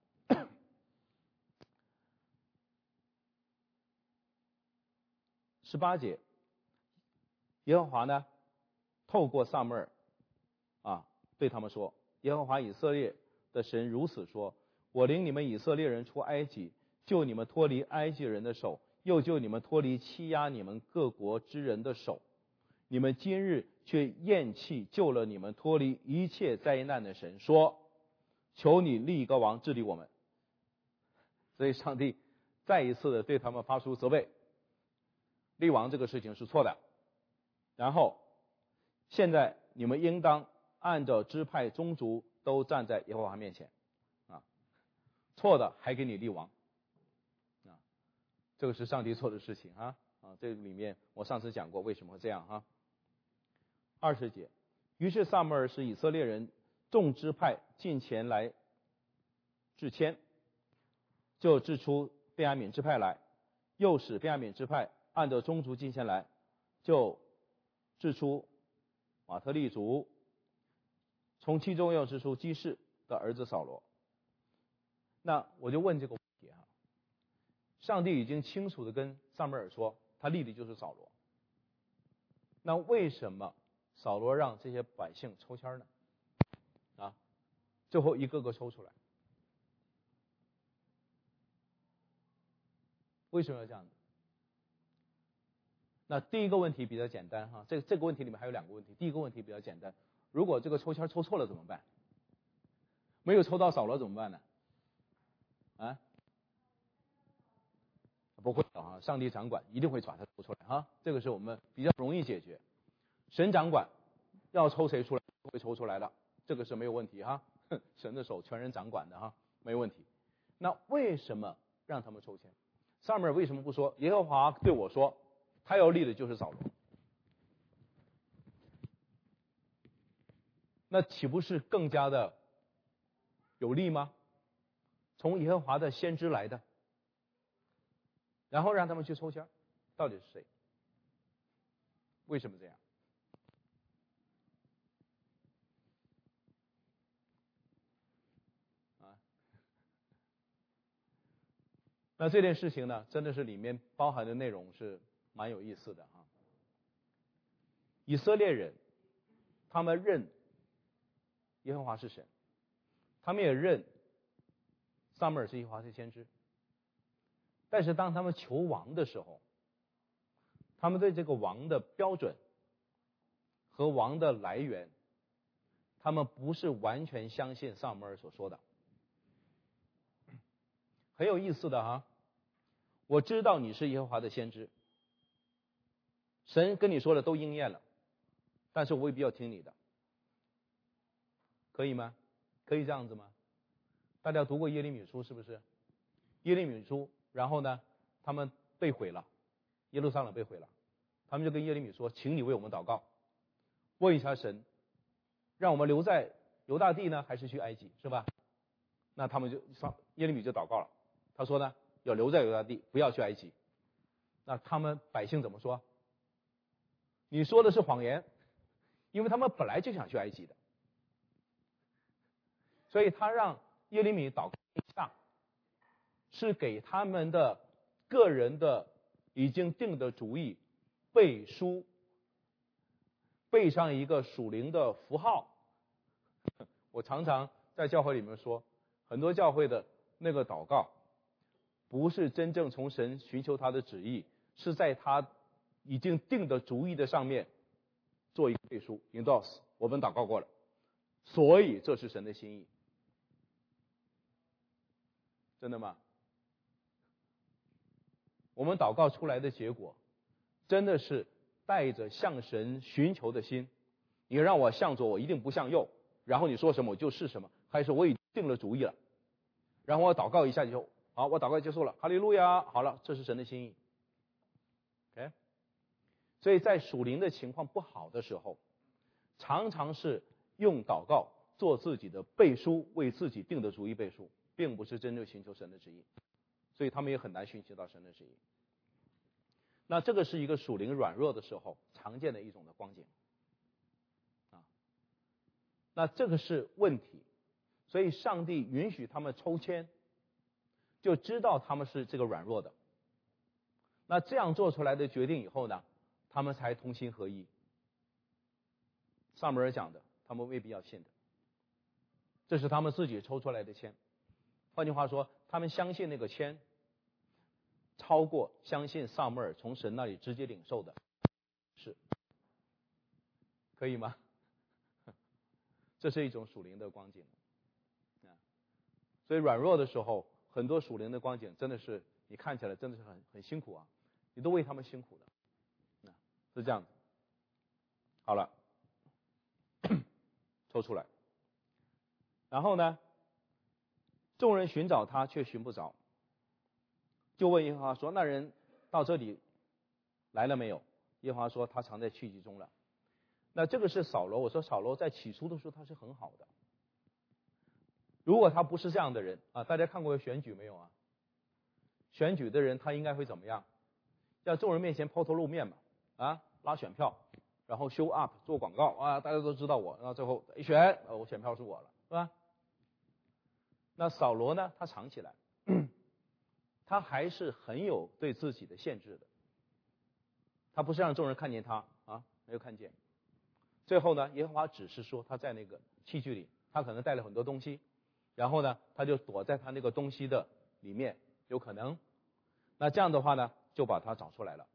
十八节，耶和华呢透过撒母耳啊对他们说：耶和华以色列的神如此说，我领你们以色列人出埃及，救你们脱离埃及人的手，又救你们脱离欺压你们各国之人的手。你们今日却厌弃救了你们脱离一切灾难的神，说：求你立一个王治理我们。所以上帝再一次的对他们发出责备，立王这个事情是错的。然后现在你们应当按照支派宗族都站在耶和华面前啊，错的还给你立王啊，这个是上帝做的事情啊啊，这个里面我上次讲过为什么会这样哈。二十节，于是撒母耳使以色列人众支派进前来制签，就制出便雅悯支派来，又使便雅悯支派按照宗族进献来，就指出马特利族，从其中又指出基士的儿子扫罗。那我就问这个问题哈，上帝已经清楚的跟撒母耳说，他立的就是扫罗。那为什么扫罗让这些百姓抽签呢？啊，最后一个个抽出来，为什么要这样子？那第一个问题比较简单哈，这这个问题里面还有两个问题。第一个问题比较简单，如果这个抽签抽错了怎么办？没有抽到扫罗怎么办呢？啊，不会的啊，上帝掌管，一定会把它抽出来哈。这个是我们比较容易解决。神掌管，要抽谁出来会抽出来的，这个是没有问题哈。神的手全人掌管的哈，没有问题。那为什么让他们抽签？撒母耳为什么不说耶和华对我说，他要立的就是扫罗？那岂不是更加的有利吗？从耶和华的先知来的，然后让他们去抽签，到底是谁？为什么这样？啊，那这件事情呢，真的是里面包含的内容是蛮有意思的啊。以色列人，他们认耶和华是神，他们也认撒母耳是耶和华是先知，但是当他们求王的时候，他们对这个王的标准和王的来源，他们不是完全相信撒母耳所说的。很有意思的哈，我知道你是耶和华的先知，神跟你说的都应验了，但是我未必要听你的，可以吗？可以这样子吗？大家读过耶利米书是不是？耶利米书，然后呢，他们被毁了，耶路撒冷被毁了，他们就跟耶利米说，请你为我们祷告，问一下神，让我们留在犹大地呢，还是去埃及，是吧？那他们就耶利米就祷告了，他说呢，要留在犹大地，不要去埃及。那他们百姓怎么说？你说的是谎言，因为他们本来就想去埃及的。所以他让耶利米祷告一下，是给他们的个人的已经定的主意背书，背上一个属灵的符号。我常常在教会里面说，很多教会的那个祷告不是真正从神寻求他的旨意，是在他已经定的主意的上面做一个背书 endorse， 我们祷告过了，所以这是神的心意。真的吗？我们祷告出来的结果真的是带着向神寻求的心，你让我向左我一定不向右，然后你说什么我就是什么，还是我已经定了主意了，然后我祷告一下就好，我祷告结束了，哈利路亚，好了，这是神的心意。 OK， 所以在属灵的情况不好的时候，常常是用祷告做自己的背书，为自己定的主意背书，并不是真正寻求神的旨意，所以他们也很难寻求到神的旨意。那这个是一个属灵软弱的时候常见的一种的光景啊。那这个是问题，所以上帝允许他们抽签，就知道他们是这个软弱的。那这样做出来的决定以后呢，他们才同心合一。撒母耳讲的，他们未必要信的，这是他们自己抽出来的签。换句话说，他们相信那个签超过相信撒母耳从神那里直接领受的，是可以吗？这是一种属灵的光景啊。所以软弱的时候，很多属灵的光景真的是你看起来真的是很很辛苦啊，你都为他们辛苦的，啊，是这样子。好了，抽出来，然后呢，众人寻找他却寻不着，就问耶和华说，那人到这里来了没有？耶和华说，他藏在去集中了。那这个是扫罗，我说扫罗在起初的时候他是很好的，如果他不是这样的人啊，大家看过选举没有啊？选举的人他应该会怎么样？ 在众人面前抛头露面嘛，啊，拉选票，然后 show up 做广告啊，大家都知道我，然后最后一选，呃，我选票是我了，是吧？那扫罗呢，他藏起来，他还是很有对自己的限制的，他不是让众人看见他啊，没有看见。最后呢，耶和华只是说他在那个器具里，他可能带了很多东西，然后呢，他就躲在他那个东西的里面，有可能。那这样的话呢，就把他找出来了。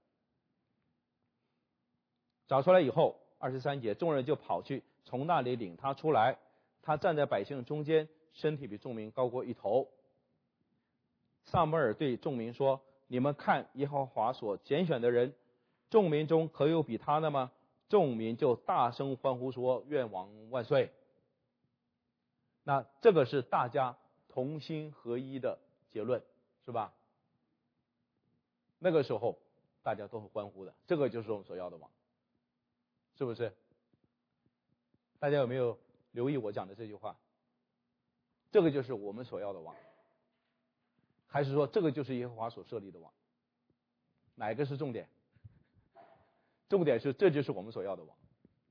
找出来以后，二十三节，众人就跑去从那里领他出来，他站在百姓中间，身体比众民高过一头。撒母耳对众民说：你们看耶和华所拣选的人，众民中可有比他的吗？众民就大声欢呼说：愿王万岁。那这个是大家同心合一的结论，是吧？那个时候大家都会欢呼的，这个就是我们所要的王，是不是？大家有没有留意我讲的这句话？这个就是我们所要的王，还是说这个就是耶和华所设立的王？哪一个是重点？重点是这就是我们所要的王，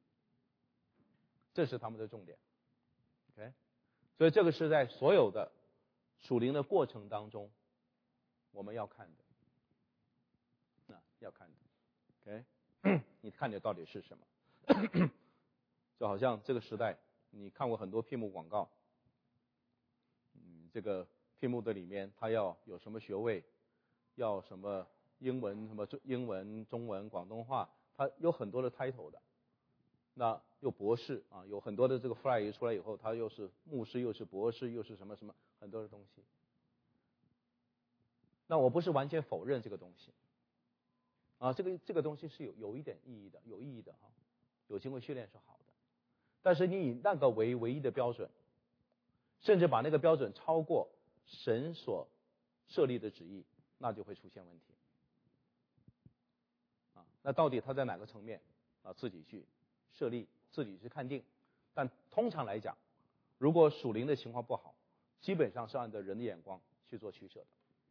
这是他们的重点。 OK， 所以这个是在所有的属灵的过程当中我们要看的，那要看的。 OK， 你看的到底是什么？就好像这个时代你看过很多屏幕广告，嗯，这个屏幕的里面它要有什么学位，要什么英文什么英文中文广东话，它有很多的 title 的。那又博士啊，有很多的这个 fly 出来以后，他又是牧师，又是博士，又是什么什么很多的东西。那我不是完全否认这个东西啊，这个这个东西是有有一点意义的，有意义的哈，有经过训练是好的。但是你以那个为唯一的标准，甚至把那个标准超过神所设立的旨意，那就会出现问题啊。那到底他在哪个层面啊？自己去设立，自己去看定。但通常来讲，如果属灵的情况不好，基本上是按照人的眼光去做取舍的，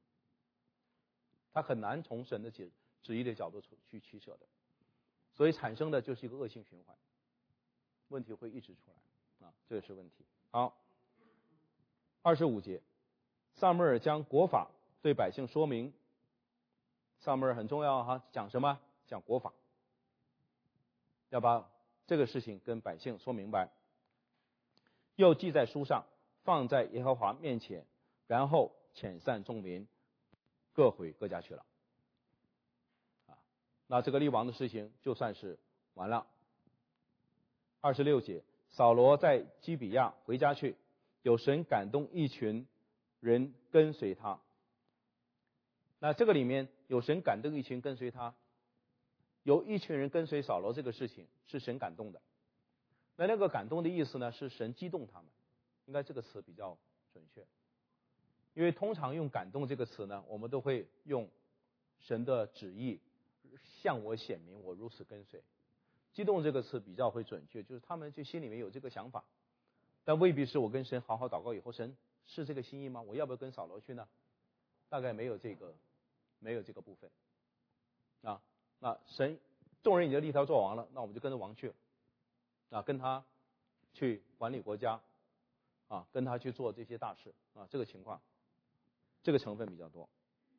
他很难从神的旨旨意的角度去取舍的，所以产生的就是一个恶性循环，问题会一直出来啊，这也是问题。好，二十五节，撒母耳将国法对百姓说明。撒母耳很重要哈，讲什么？讲国法，要把这个事情跟百姓说明白，又记在书上，放在耶和华面前，然后遣散众民，各回各家去了。啊，那这个立王的事情就算是完了。二十六节，扫罗在基比亚回家去，有神感动一群人跟随他。那这个里面有神感动一群跟随他，有一群人跟随扫罗，这个事情是神感动的。那那个感动的意思呢，是神激动他们，应该这个词比较准确。因为通常用感动这个词呢，我们都会用神的旨意向我显明，我如此跟随。激动这个词比较会准确，就是他们就心里面有这个想法，但未必是我跟神好好祷告以后，神是这个心意吗？我要不要跟扫罗去呢？大概没有这个没有这个部分啊。那神众人已经立他做王了，那我们就跟着王去了啊，跟他去管理国家啊，跟他去做这些大事啊，这个情况这个成分比较多。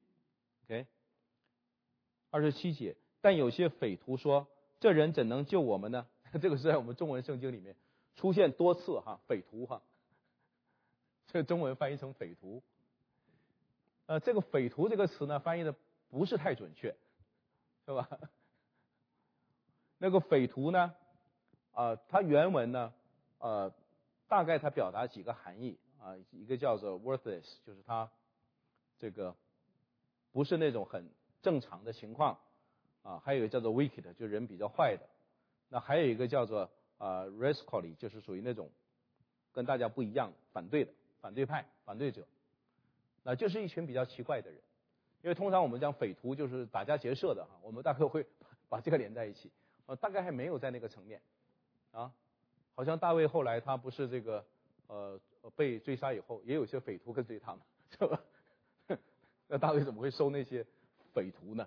OK， 二十七节，但有些匪徒说，这人怎能救我们呢？这个是在我们中文圣经里面出现多次哈，匪徒哈，这个中文翻译成匪徒。呃，这个匪徒这个词呢，翻译的不是太准确，是吧？那个匪徒呢，呃，它原文呢，呃，大概它表达几个含义啊、呃，一个叫做 worthless， 就是它这个不是那种很正常的情况啊、呃，还有一个叫做 wicked， 就是人比较坏的。那还有一个叫做呃 rascally， 就是属于那种跟大家不一样、反对的、反对派、反对者。那就是一群比较奇怪的人，因为通常我们讲匪徒就是打家劫舍的哈，我们大概会把这个连在一起，呃，大概还没有在那个层面啊。好像大卫后来他不是这个呃被追杀以后，也有些匪徒跟随他嘛，是吧？那大卫怎么会收那些匪徒呢？啊，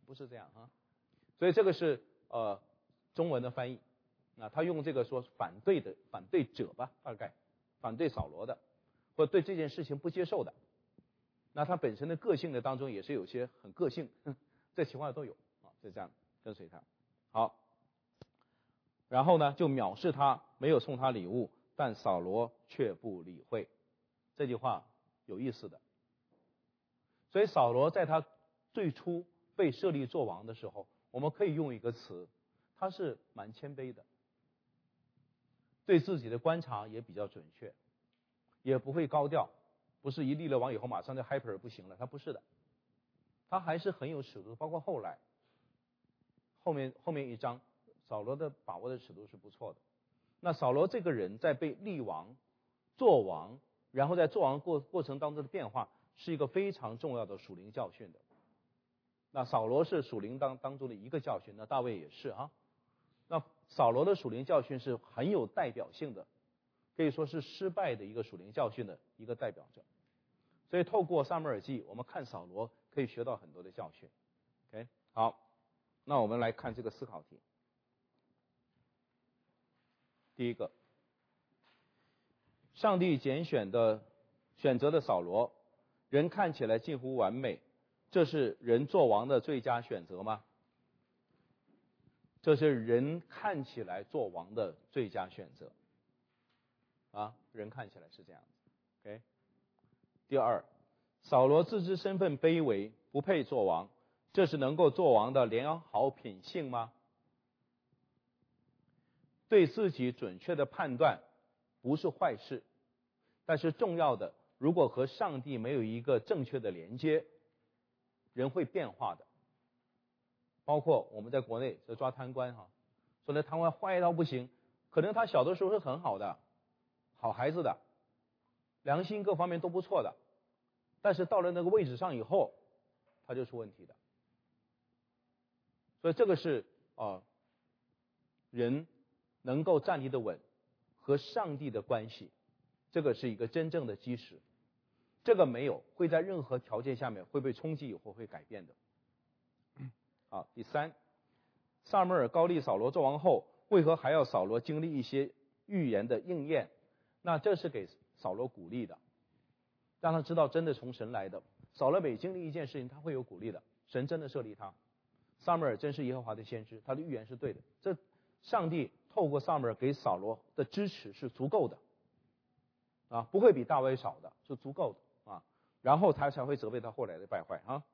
不是这样哈。所以这个是呃中文的翻译，啊，他用这个说反对的反对者吧，大概反对扫罗的，或对这件事情不接受的。那他本身的个性的当中也是有些很个性，这情况都有啊，就这样跟随他。好，然后呢就藐视他，没有送他礼物，但扫罗却不理会。这句话有意思的。所以扫罗在他最初被设立做王的时候，我们可以用一个词，他是蛮谦卑的，对自己的观察也比较准确，也不会高调，不是一立了王以后马上就 hyper 不行了，他不是的，他还是很有尺度，包括后来后面后面一章，扫罗的把握的尺度是不错的。那扫罗这个人在被立王做王，然后在做王过过程当中的变化，是一个非常重要的属灵教训的。那扫罗是属灵当当中的一个教训，那大卫也是啊。那扫罗的属灵教训是很有代表性的，可以说是失败的一个属灵教训的一个代表者。所以透过撒母耳记，我们看扫罗可以学到很多的教训。OK， 好，那我们来看这个思考题。第一个，上帝拣选的选择的扫罗，人看起来近乎完美，这是人做王的最佳选择吗？这是人看起来做王的最佳选择啊，人看起来是这样子。OK， 第二，扫罗自知身份卑微，不配做王，这是能够做王的良好品性吗？对自己准确的判断不是坏事，但是重要的，如果和上帝没有一个正确的连接，人会变化的。包括我们在国内就抓贪官哈，说那贪官坏到不行，可能他小的时候是很好的，好孩子的，良心各方面都不错的，但是到了那个位置上以后，他就出问题的。所以这个是啊、呃，人能够站立的稳和上帝的关系，这个是一个真正的基石。这个没有，会在任何条件下面会被冲击以后会改变的。好，第三，撒母耳膏立扫罗做王后，为何还要扫罗经历一些预言的应验？那这是给扫罗鼓励的，让他知道真的从神来的。扫罗每经历一件事情，他会有鼓励的，神真的设立他。撒母耳真是耶和华的先知，他的预言是对的。这上帝透过撒母耳给扫罗的支持是足够的啊，不会比大卫少的，是足够的啊。然后他才会责备他后来的败坏啊。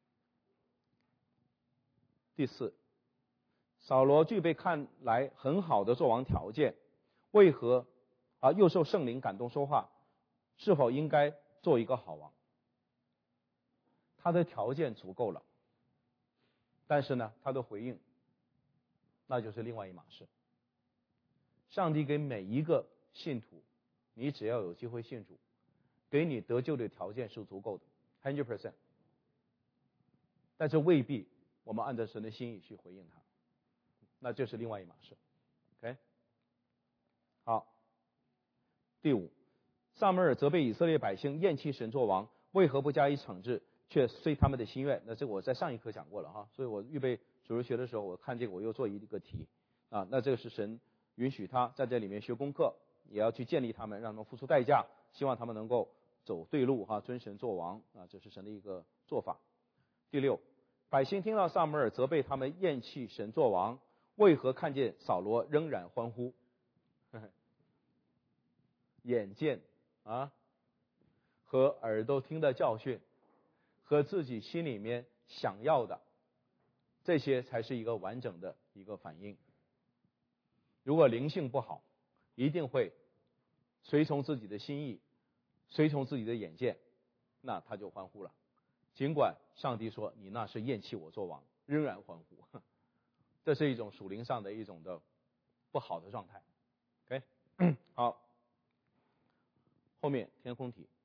第四，扫罗具备看来很好的做王条件，为何啊又受圣灵感动说话？是否应该做一个好王？他的条件足够了，但是呢，他的回应那就是另外一码事。上帝给每一个信徒，你只要有机会信主，给你得救的条件是足够的 百分之百， 但是未必我们按照神的心意去回应他，那就是另外一码事。 OK， 好，第五，撒母耳责备以色列百姓厌弃神作王，为何不加以惩治，却遂他们的心愿？那这个我在上一课讲过了哈，所以我预备主日学的时候，我看这个我又做一个题啊，那这个是神允许他在这里面学功课，也要去建立他们，让他们付出代价，希望他们能够走对路哈，尊神作王啊，这是神的一个做法。第六，百姓听到撒母耳责备他们厌弃神作王，为何看见扫罗仍然欢呼？呵呵，眼见啊和耳朵听的教训和自己心里面想要的，这些才是一个完整的一个反应。如果灵性不好，一定会随从自己的心意，随从自己的眼见，那他就欢呼了。尽管上帝说你那是厌弃我做王，仍然欢呼，这是一种属灵上的一种的不好的状态。 OK， 好，后面天空题，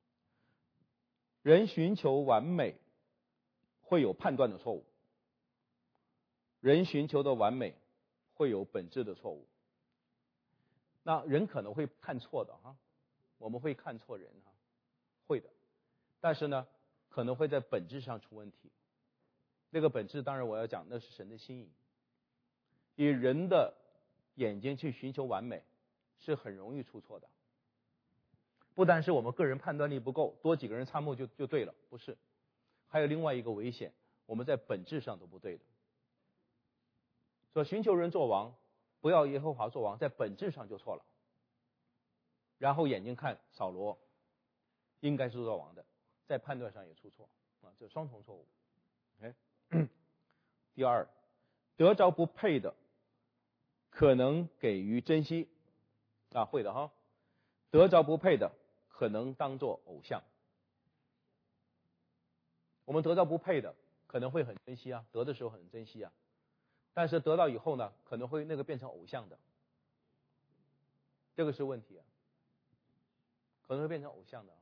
人寻求完美会有判断的错误，人寻求的完美会有本质的错误。那人可能会看错的哈，我们会看错人哈，会的，但是呢可能会在本质上出问题。 那个本质当然我要讲那是神的心意。以人的眼睛去寻求完美是很容易出错的。不单是我们个人判断力不够，多几个人参谋就就对了，不是。还有另外一个危险，我们在本质上都不对的。说寻求人做王，不要耶和华做王，在本质上就错了。然后眼睛看扫罗应该是做王的，在判断上也出错啊，这双重错误。哎，第二，得着不配的，可能给予珍惜啊，会的哈。得着不配的，可能当作偶像。我们得到不配的，可能会很珍惜啊，得的时候很珍惜啊，但是得到以后呢，可能会那个变成偶像的，这个是问题啊，可能会变成偶像的。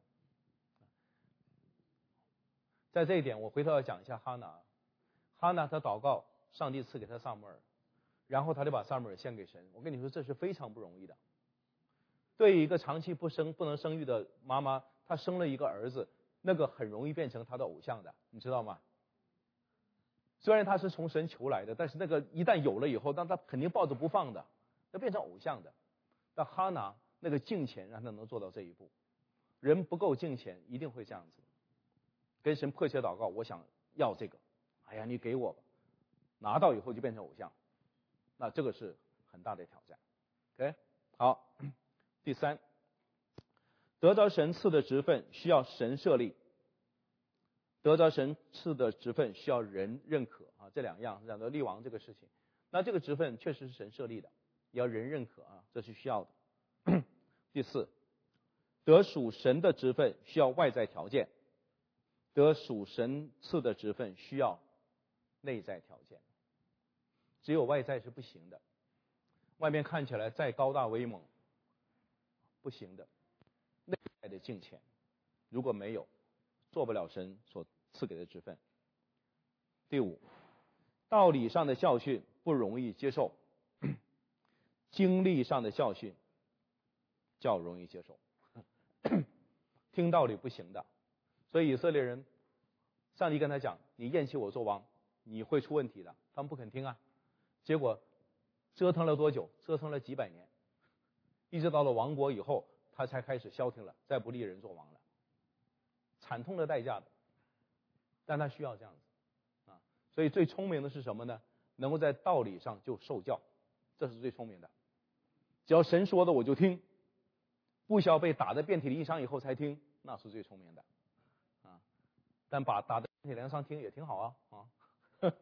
在这一点，我回头要讲一下哈拿。哈拿他祷告，上帝赐给他撒母耳，然后他就把撒母耳献给神。我跟你说，这是非常不容易的。对于一个长期不生不能生育的妈妈，她生了一个儿子，那个很容易变成她的偶像的，你知道吗？虽然他是从神求来的，但是那个一旦有了以后，那他肯定抱着不放的，那变成偶像的。但哈拿那个敬虔让他能做到这一步。人不够敬虔，一定会这样子，跟神迫切祷告，我想要这个，哎呀，你给我吧，拿到以后就变成偶像，那这个是很大的挑战。OK， 好，第三，得着神赐的职分需要神设立，得着神赐的职分需要人认可啊，这两样讲到立王这个事情，那这个职分确实是神设立的，也要人认可啊，这是需要的。第四，得属神的职分需要外在条件，得属神赐的职分需要内在条件，只有外在是不行的，外面看起来再高大威猛不行的，内在的敬虔如果没有，做不了神所赐给的职分。第五，道理上的教训不容易接受，经历上的教训较容易接受。听道理不行的，所以以色列人，上帝跟他讲，你厌弃我做王，你会出问题的，他们不肯听啊。结果折腾了多久？折腾了几百年，一直到了亡国以后，他才开始消停了，再不立人做王了，惨痛的代价的，但他需要这样子啊。所以最聪明的是什么呢？能够在道理上就受教，这是最聪明的。只要神说的我就听，不需要被打得遍体鳞伤以后才听，那是最聪明的啊。但把打得遍体鳞伤听也挺好啊啊，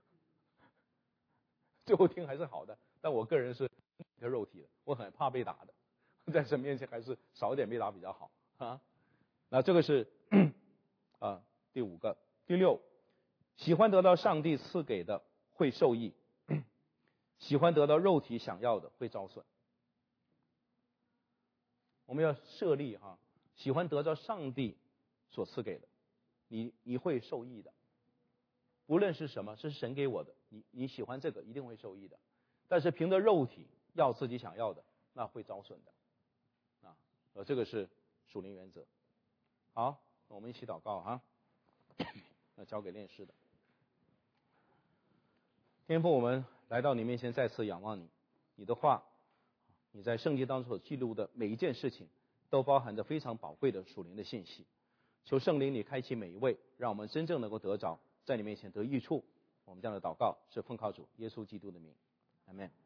最后听还是好的。但我个人是肉体的，我很怕被打的，在神面前还是少一点被打比较好啊。那这个是啊第五个。第六，喜欢得到上帝赐给的会受益，喜欢得到肉体想要的会遭损。我们要设立哈，喜欢得到上帝所赐给的，你你会受益的。无论是什么，是神给我的，你你喜欢这个一定会受益的。但是凭着肉体要自己想要的，那会遭损的啊。呃，这个是属灵原则。好，我们一起祷告哈。那交给练士的天父，我们来到你面前，再次仰望你，你的话，你在圣经当中所记录的每一件事情，都包含着非常宝贵的属灵的信息。求圣灵你开启每一位，让我们真正能够得着，在你面前得益处。我们这样的祷告是奉靠主耶稣基督的名，阿们。